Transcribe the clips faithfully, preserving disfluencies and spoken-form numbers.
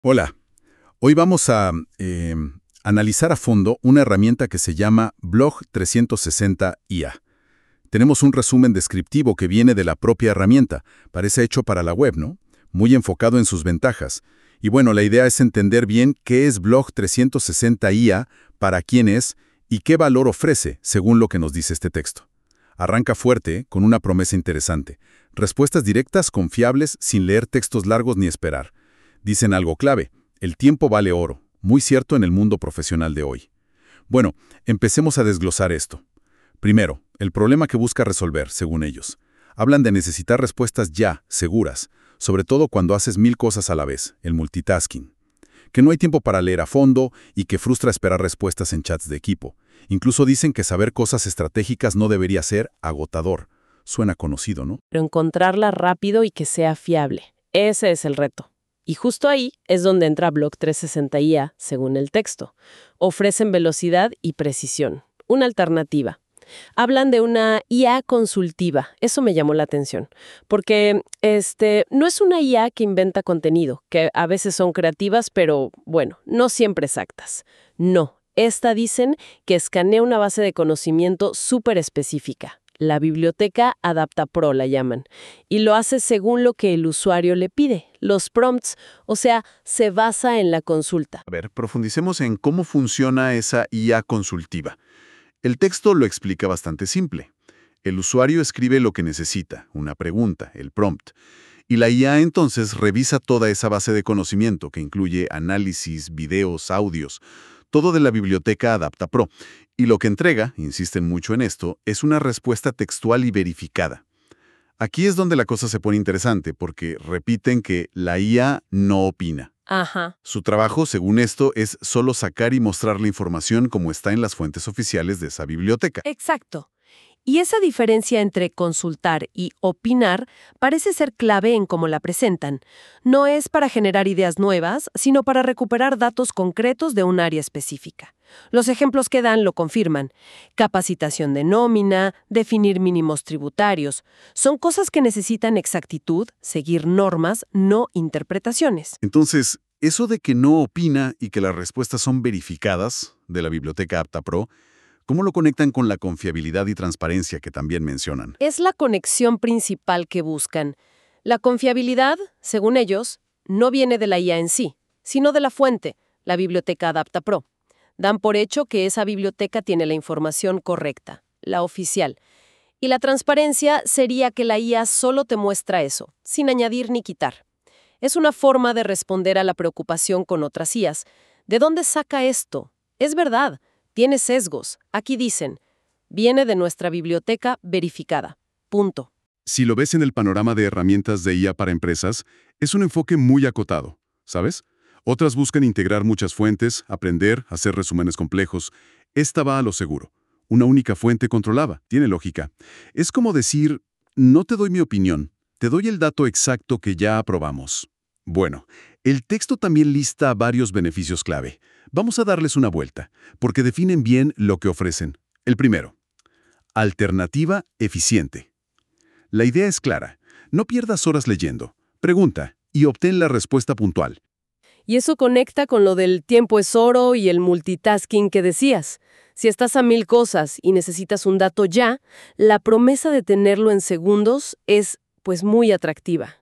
Hola, hoy vamos a eh, analizar a fondo una herramienta que se llama Blog trescientos sesenta I A. Tenemos un resumen descriptivo que viene de la propia herramienta, parece hecho para la web, ¿no? Muy enfocado en sus ventajas. Y bueno, la idea es entender bien qué es Blog trescientos sesenta I A, para quién es y qué valor ofrece, según lo que nos dice este texto. Arranca fuerte, con una promesa interesante. Respuestas directas, confiables, sin leer textos largos ni esperar. Dicen algo clave: el tiempo vale oro, muy cierto en el mundo profesional de hoy. Bueno, empecemos a desglosar esto. Primero, el problema que busca resolver, según ellos. Hablan de necesitar respuestas ya, seguras, sobre todo cuando haces mil cosas a la vez, el multitasking. Que no hay tiempo para leer a fondo y que frustra esperar respuestas en chats de equipo. Incluso dicen que saber cosas estratégicas no debería ser agotador. Suena conocido, ¿no? Pero encontrarla rápido y que sea fiable. Ese es el reto. Y justo ahí es donde entra Blog trescientos sesenta I A, según el texto. Ofrecen velocidad y precisión, una alternativa. Hablan de una I A consultiva, eso me llamó la atención, porque este, no es una I A que inventa contenido, que a veces son creativas, pero bueno, no siempre exactas. No, esta dicen que escanea una base de conocimiento súper específica. La biblioteca AdaptaPro la llaman, y lo hace según lo que el usuario le pide, los prompts, o sea, se basa en la consulta. A ver, profundicemos en cómo funciona esa I A consultiva. El texto lo explica bastante simple. El usuario escribe lo que necesita, una pregunta, el prompt, y la I A entonces revisa toda esa base de conocimiento que incluye análisis, videos, audios, todo de la biblioteca AdaptaPro. Y lo que entrega, insisten mucho en esto, es una respuesta textual y verificada. Aquí es donde la cosa se pone interesante, porque repiten que la I A no opina. Ajá. Su trabajo, según esto, es solo sacar y mostrar la información como está en las fuentes oficiales de esa biblioteca. Exacto. Y esa diferencia entre consultar y opinar parece ser clave en cómo la presentan. No es para generar ideas nuevas, sino para recuperar datos concretos de un área específica. Los ejemplos que dan lo confirman. Capacitación de nómina, definir mínimos tributarios. Son cosas que necesitan exactitud, seguir normas, no interpretaciones. Entonces, eso de que no opina y que las respuestas son verificadas de la biblioteca AdaptaPro, ¿cómo lo conectan con la confiabilidad y transparencia que también mencionan? Es la conexión principal que buscan. La confiabilidad, según ellos, no viene de la I A en sí, sino de la fuente, la biblioteca AdaptaPro. Dan por hecho que esa biblioteca tiene la información correcta, la oficial. Y la transparencia sería que la I A solo te muestra eso, sin añadir ni quitar. Es una forma de responder a la preocupación con otras I As. ¿De dónde saca esto? Es verdad. Tiene sesgos. Aquí dicen, viene de nuestra biblioteca verificada. Punto. Si lo ves en el panorama de herramientas de I A para empresas, es un enfoque muy acotado, ¿sabes? Otras buscan integrar muchas fuentes, aprender, hacer resúmenes complejos. Esta va a lo seguro. Una única fuente controlada. Tiene lógica. Es como decir, no te doy mi opinión, te doy el dato exacto que ya aprobamos. Bueno, el texto también lista varios beneficios clave. Vamos a darles una vuelta, porque definen bien lo que ofrecen. El primero, alternativa eficiente. La idea es clara. No pierdas horas leyendo. Pregunta y obtén la respuesta puntual. Y eso conecta con lo del tiempo es oro y el multitasking que decías. Si estás a mil cosas y necesitas un dato ya, la promesa de tenerlo en segundos es, pues, muy atractiva.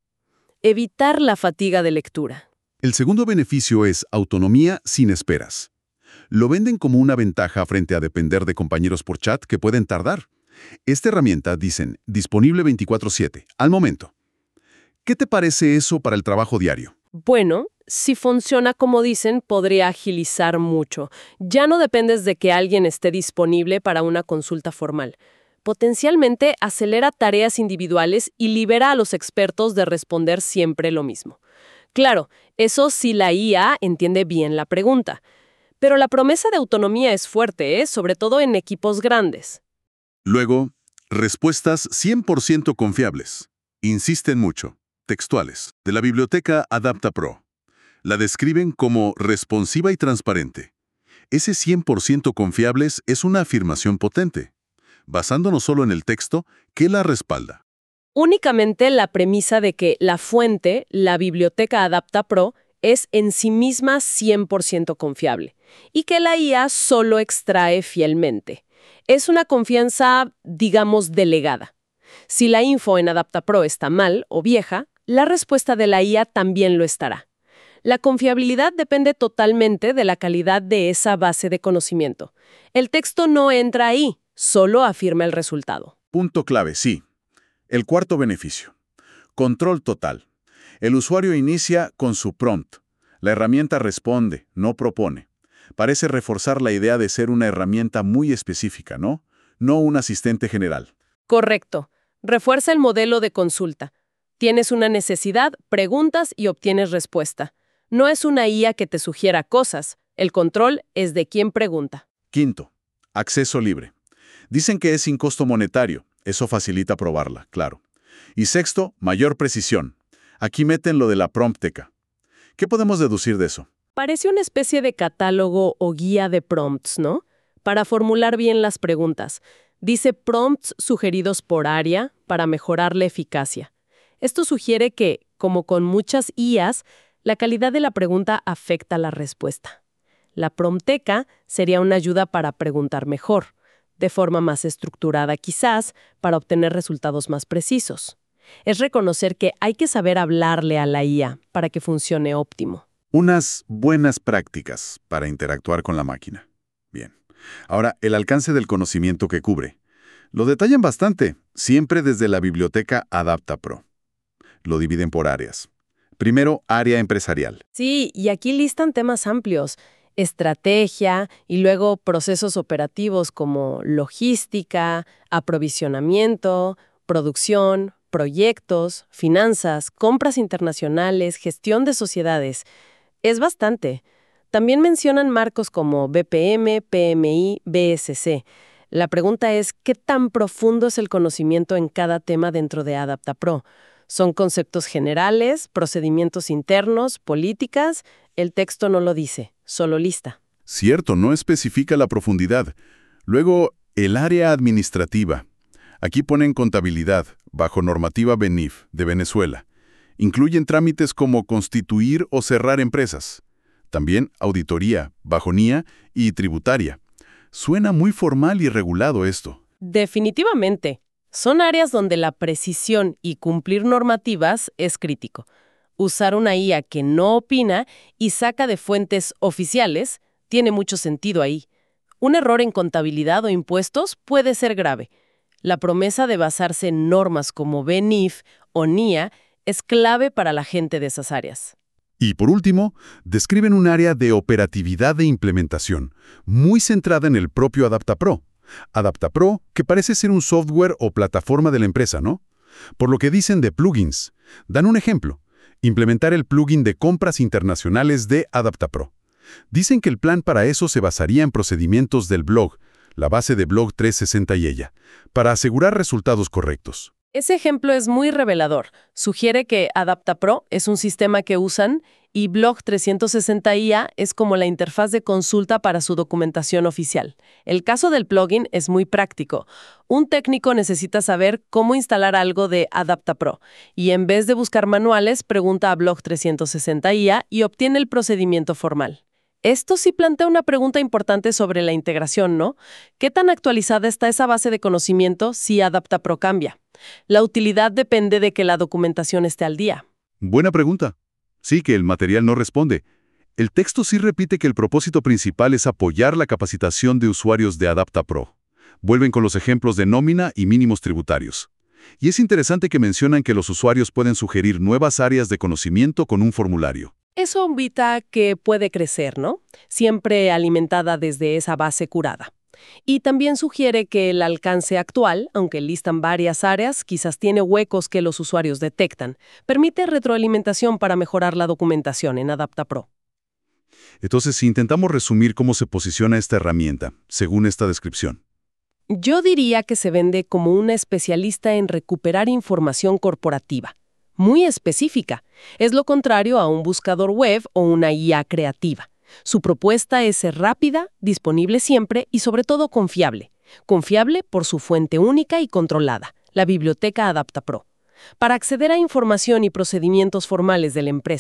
Evitar la fatiga de lectura. El segundo beneficio es autonomía sin esperas. Lo venden como una ventaja frente a depender de compañeros por chat que pueden tardar. Esta herramienta, dicen, disponible veinticuatro siete, al momento. ¿Qué te parece eso para el trabajo diario? Bueno, si funciona como dicen, podría agilizar mucho. Ya no dependes de que alguien esté disponible para una consulta formal. Potencialmente acelera tareas individuales y libera a los expertos de responder siempre lo mismo. Claro, eso sí la I A entiende bien la pregunta. Pero la promesa de autonomía es fuerte, ¿eh? Sobre todo en equipos grandes. Luego, respuestas cien por ciento confiables. Insisten mucho. Textuales. De la biblioteca AdaptaPro. La describen como responsiva y transparente. Ese cien por ciento confiables es una afirmación potente. Basándonos solo en el texto, ¿qué la respalda? Únicamente la premisa de que la fuente, la biblioteca AdaptaPro, es en sí misma cien por ciento confiable y que la I A solo extrae fielmente. Es una confianza, digamos, delegada. Si la info en AdaptaPro está mal o vieja, la respuesta de la I A también lo estará. La confiabilidad depende totalmente de la calidad de esa base de conocimiento. El texto no entra ahí, solo afirma el resultado. Punto clave, sí. El cuarto beneficio. Control total. El usuario inicia con su prompt. La herramienta responde, no propone. Parece reforzar la idea de ser una herramienta muy específica, ¿no? No un asistente general. Correcto. Refuerza el modelo de consulta. Tienes una necesidad, preguntas y obtienes respuesta. No es una I A que te sugiera cosas. El control es de quien pregunta. Quinto, acceso libre. Dicen que es sin costo monetario. Eso facilita probarla, claro. Y sexto, mayor precisión. Aquí meten lo de la prompteca. ¿Qué podemos deducir de eso? Parece una especie de catálogo o guía de prompts, ¿no? Para formular bien las preguntas. Dice prompts sugeridos por área para mejorar la eficacia. Esto sugiere que, como con muchas I As, la calidad de la pregunta afecta la respuesta. La prompteca sería una ayuda para preguntar mejor, de forma más estructurada quizás, para obtener resultados más precisos. Es reconocer que hay que saber hablarle a la I A para que funcione óptimo. Unas buenas prácticas para interactuar con la máquina. Bien. Ahora, el alcance del conocimiento que cubre. Lo detallan bastante, siempre desde la biblioteca AdaptaPro. Lo dividen por áreas. Primero, área empresarial. Sí, y aquí listan temas amplios. Estrategia y luego procesos operativos como logística, aprovisionamiento, producción, proyectos, finanzas, compras internacionales, gestión de sociedades. Es bastante. También mencionan marcos como B P M, P M I, B S C. La pregunta es, ¿qué tan profundo es el conocimiento en cada tema dentro de AdaptaPro? ¿Son conceptos generales, procedimientos internos, políticas? El texto no lo dice, solo lista. Cierto, no especifica la profundidad. Luego, el área administrativa. Aquí ponen contabilidad, bajo normativa B N I F, de Venezuela. Incluyen trámites como constituir o cerrar empresas. También auditoría, bajo N I A y tributaria. Suena muy formal y regulado esto. Definitivamente. Son áreas donde la precisión y cumplir normativas es crítico. Usar una I A que no opina y saca de fuentes oficiales tiene mucho sentido ahí. Un error en contabilidad o impuestos puede ser grave. La promesa de basarse en normas como B N I F o N I A es clave para la gente de esas áreas. Y por último, describen un área de operatividad e implementación, muy centrada en el propio AdaptaPro. AdaptaPro, que parece ser un software o plataforma de la empresa, ¿no? Por lo que dicen de plugins. Dan un ejemplo. Implementar el plugin de compras internacionales de AdaptaPro. Dicen que el plan para eso se basaría en procedimientos del blog, la base de Blog trescientos sesenta y ella, para asegurar resultados correctos. Ese ejemplo es muy revelador. Sugiere que AdaptaPro es un sistema que usan y Blog trescientos sesenta I A es como la interfaz de consulta para su documentación oficial. El caso del plugin es muy práctico. Un técnico necesita saber cómo instalar algo de AdaptaPro y en vez de buscar manuales, pregunta a Blog trescientos sesenta I A y obtiene el procedimiento formal. Esto sí plantea una pregunta importante sobre la integración, ¿no? ¿Qué tan actualizada está esa base de conocimiento si AdaptaPro cambia? La utilidad depende de que la documentación esté al día. Buena pregunta. Sí, que el material no responde. El texto sí repite que el propósito principal es apoyar la capacitación de usuarios de AdaptaPro. Vuelven con los ejemplos de nómina y mínimos tributarios. Y es interesante que mencionan que los usuarios pueden sugerir nuevas áreas de conocimiento con un formulario. Eso invita que puede crecer, ¿no? Siempre alimentada desde esa base curada. Y también sugiere que el alcance actual, aunque listan varias áreas, quizás tiene huecos que los usuarios detectan. Permite retroalimentación para mejorar la documentación en AdaptaPro. Entonces, si intentamos resumir cómo se posiciona esta herramienta, según esta descripción. Yo diría que se vende como una especialista en recuperar información corporativa. Muy específica. Es lo contrario a un buscador web o una I A creativa. Su propuesta es ser rápida, disponible siempre y sobre todo confiable. Confiable por su fuente única y controlada, la biblioteca AdaptaPro. Para acceder a información y procedimientos formales de la empresa.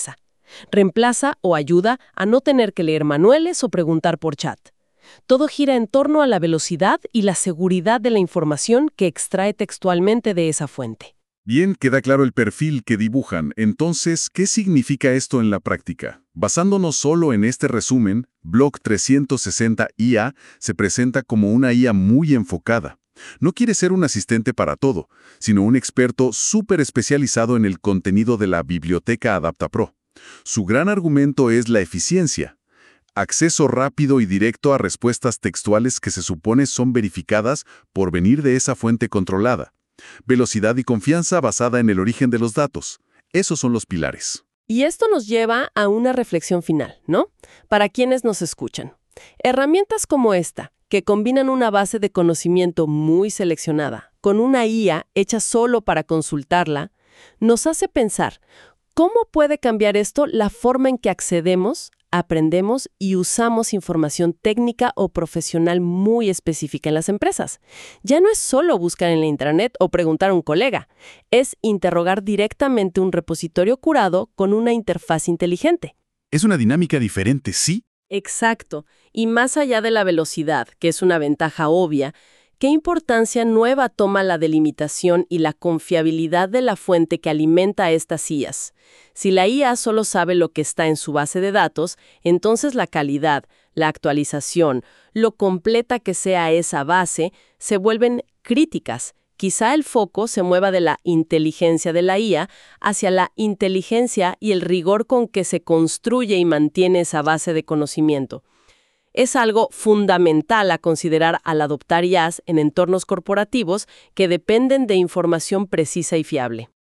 Reemplaza o ayuda a no tener que leer manuales o preguntar por chat. Todo gira en torno a la velocidad y la seguridad de la información que extrae textualmente de esa fuente. Bien, queda claro el perfil que dibujan. Entonces, ¿qué significa esto en la práctica? Basándonos solo en este resumen, Block trescientos sesenta I A se presenta como una I A muy enfocada. No quiere ser un asistente para todo, sino un experto súper especializado en el contenido de la biblioteca AdaptaPro. Su gran argumento es la eficiencia. Acceso rápido y directo a respuestas textuales que se supone son verificadas por venir de esa fuente controlada. Velocidad y confianza basada en el origen de los datos. Esos son los pilares. Y esto nos lleva a una reflexión final, ¿no? Para quienes nos escuchan. Herramientas como esta, que combinan una base de conocimiento muy seleccionada con una I A hecha solo para consultarla, nos hace pensar cómo puede cambiar esto la forma en que accedemos, aprendemos y usamos información técnica o profesional muy específica en las empresas. Ya no es solo buscar en la intranet o preguntar a un colega, es interrogar directamente un repositorio curado con una interfaz inteligente. Es una dinámica diferente, ¿sí? Exacto. Y más allá de la velocidad, que es una ventaja obvia, ¿qué importancia nueva toma la delimitación y la confiabilidad de la fuente que alimenta a estas I As? Si la I A solo sabe lo que está en su base de datos, entonces la calidad, la actualización, lo completa que sea esa base, se vuelven críticas. Quizá el foco se mueva de la inteligencia de la I A hacia la inteligencia y el rigor con que se construye y mantiene esa base de conocimiento. Es algo fundamental a considerar al adoptar I As en entornos corporativos que dependen de información precisa y fiable.